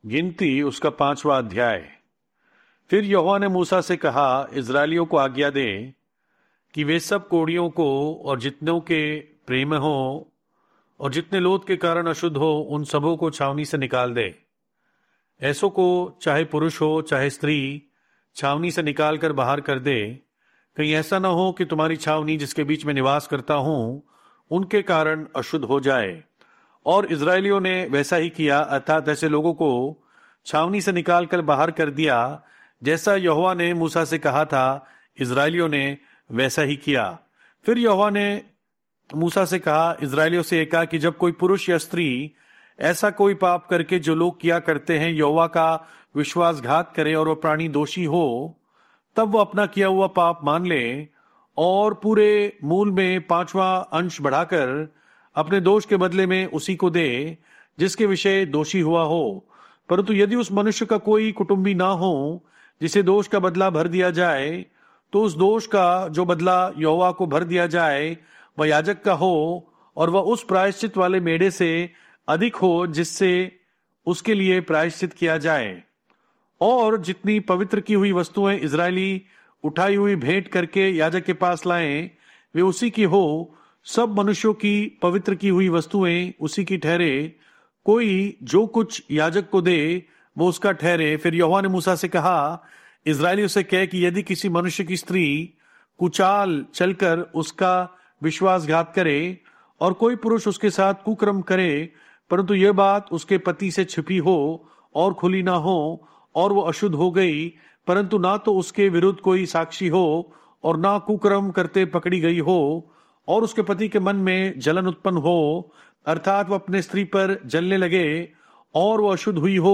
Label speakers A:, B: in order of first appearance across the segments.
A: गिनती उसका 5वां अध्याय। फिर यहोवा ने मूसा से कहा, इजरायलियों को आज्ञा दे कि वे सब कोढ़ियों को और जितनों के प्रेम हो और जितने लोथ के कारण अशुद्ध हो उन सबों को छावनी से निकाल दे। ऐसों को चाहे पुरुष हो चाहे स्त्री छावनी से निकाल कर बाहर कर दे। कहीं ऐसा न हो कि तुम्हारी छावनी जिसके बीच में निवास करता हूं उनके कारण अशुद्ध हो जाए। और इजरायलियों ने वैसा ही किया, अर्थात ऐसे लोगों को छावनी से निकाल कर बाहर कर दिया जैसा यहोवा ने मूसा से कहा था। इजरायलियों ने वैसा ही किया। फिर यहोवा ने मूसा से कहा, इजरायलियों से कहा कि जब कोई पुरुष या स्त्री ऐसा कोई पाप करके जो लोग किया करते हैं यहोवा का विश्वासघात करे और वह प्राणी दोषी हो, तब वो अपना किया हुआ पाप मान ले और पूरे मूल में 5वां अंश बढ़ाकर अपने दोष के बदले में उसी को दे जिसके विषय दोषी हुआ हो। परंतु यदि उस मनुष्य का कोई कुटुंबी ना हो जिसे दोष का बदला भर दिया जाए, तो उस दोष का जो बदला यहोवा को भर दिया जाए वह याजक का हो और वह उस प्रायश्चित वाले मेढ़े से अधिक हो जिससे उसके लिए प्रायश्चित किया जाए। और जितनी पवित्र की हुई वस्तुएं इजरायली उठाई हुई भेंट करके याजक के पास लाएं वे उसी की हो। सब मनुष्यों की पवित्र की हुई वस्तुएं उसी की ठहरे। कोई जो कुछ याजक को दे वो उसका ठहरे। फिर यहोवा ने मूसा से कहा, इजरायलियों से कह कि यदि किसी मनुष्य की स्त्री कुचाल चलकर उसका विश्वासघात करे और कोई पुरुष उसके साथ कुकर्म करे, परंतु यह बात उसके पति से छिपी हो और खुली ना हो और वो अशुद्ध हो गई, परंतु ना तो उसके विरुद्ध कोई साक्षी हो और ना कुकर्म करते पकड़ी गई हो, और उसके पति के मन में जलन उत्पन्न हो, अर्थात वो अपने स्त्री पर जलने लगे और वो अशुद्ध हुई हो,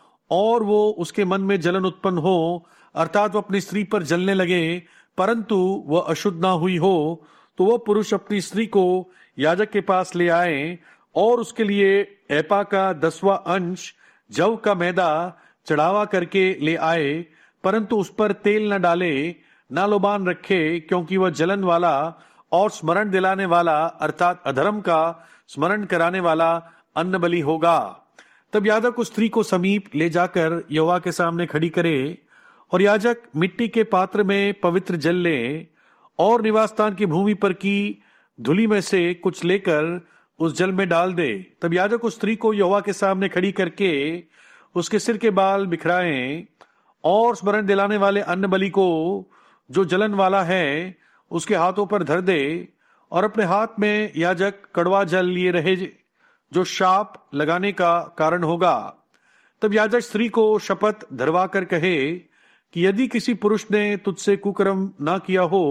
A: और वो उसके मन में जलन उत्पन्न हो अर्थात वो अपनी स्त्री पर जलने लगे परंतु वह अशुद्ध ना हुई हो, तो वह पुरुष अपनी स्त्री को याजक के पास ले आए और उसके लिए एपा का 10वां अंश जव का मैदा चढ़ावा करके ले आए, परंतु उस पर तेल न डाले न लोबान रखे, क्योंकि वह जलन वाला और स्मरण दिलाने वाला अर्थात अधर्म का स्मरण कराने वाला अन्न बलि होगा। तब याजक उस स्त्री को समीप ले जाकर यहोवा के सामने खड़ी करे और याजक मिट्टी के पात्र में पवित्र जल ले और निवास स्थान की भूमि पर की धूलि में से कुछ लेकर उस जल में डाल दे। तब याजक उस स्त्री को यहोवा के सामने खड़ी करके उसके सिर के बाल बिखराए और स्मरण दिलाने वाले अन्न बलि को जो जलन वाला है उसके हाथों पर धर दे, और अपने हाथ में याजक कड़वा जल लिए रहे जो शाप लगाने का कारण होगा। तब याजक स्त्री को शपथ धरवा कर कहे कि यदि किसी पुरुष ने तुझसे कुकर्म ना किया हो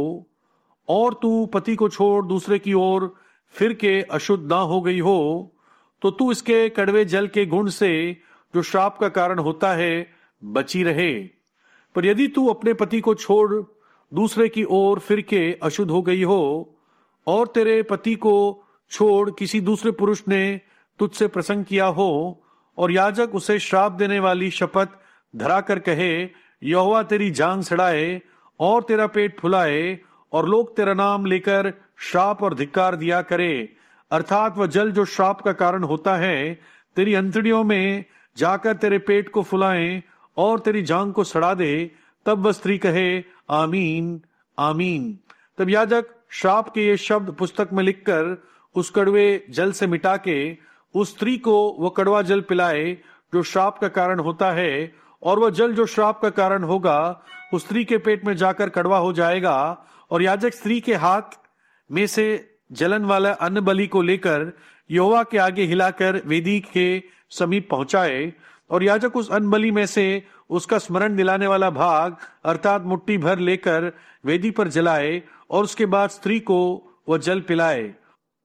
A: और तू पति को छोड़ दूसरे की ओर फिर के अशुद्ध ना हो गई हो, तो तू इसके कड़वे जल के गुण से जो श्राप का कारण होता है बची रहे। पर यदि तू अपने पति को छोड़ दूसरे की ओर फिर के अशुद्ध हो गई हो और तेरे पति को छोड़ किसी दूसरे पुरुष ने तुझसे प्रसंग किया हो और याजक उसे श्राप देने वाली शपथ धरा कर कहे, यहोवा तेरी जांघ सड़ाए और तेरा पेट फुलाए और लोग तेरा नाम लेकर श्राप और धिक्कार दिया करे, अर्थात वह जल जो श्राप का कारण होता है तेरी अंतड़ियों में जाकर तेरे पेट को फुलाए और तेरी जांघ को सड़ा दे, तब वह स्त्री कहे आमीन आमीन। तब याजक श्राप के ये शब्द पुस्तक में लिखकर उस कड़वे जल से मिटा के उस स्त्री को वह कड़वा जल पिलाए जो श्राप का कारण होता है, और वह जल जो श्राप का कारण होगा उस स्त्री के पेट में जाकर कड़वा हो जाएगा। और याजक स्त्री के हाथ में से जलन वाला अन्न बलि को लेकर यहोवा के आगे हिलाकर वेदी के समीप पहुंचाए, और याजक उस अन्न बलि में से उसका स्मरण दिलाने वाला भाग अर्थात मुट्ठी भर लेकर वेदी पर जलाए और उसके बाद स्त्री को वह जल पिलाए।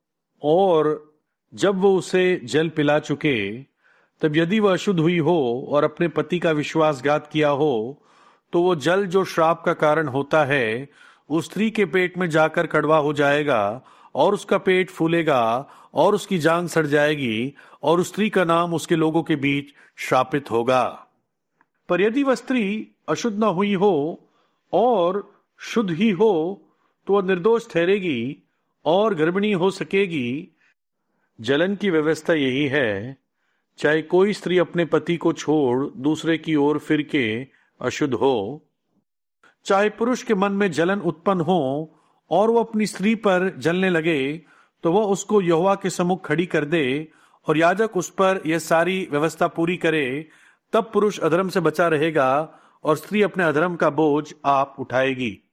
A: और जब वो उसे जल पिला चुके तब यदि वह अशुद्ध हुई हो और अपने पति का विश्वासघात किया हो, तो वो जल जो श्राप का कारण होता है उस स्त्री के पेट में जाकर कड़वा हो जाएगा और उसका पेट फूलेगा और उसकी जांघ सड़ जाएगी और उस स्त्री का नाम उसके लोगों के बीच श्रापित होगा। पर यदि वह स्त्री अशुद्ध न हुई हो और शुद्ध ही हो तो वह निर्दोष ठहरेगी और गर्भिणी हो सकेगी। जलन की व्यवस्था यही है चाहे कोई स्त्री अपने पति को छोड़ दूसरे की ओर फिर के अशुद्ध हो, चाहे पुरुष के मन में जलन उत्पन्न हो और वो अपनी स्त्री पर जलने लगे, तो वह उसको यहोवा के सम्मुख खड़ी कर दे और याजक उस पर यह सारी व्यवस्था पूरी करे। तब पुरुष अधर्म से बचा रहेगा और स्त्री अपने अधर्म का बोझ आप उठाएगी।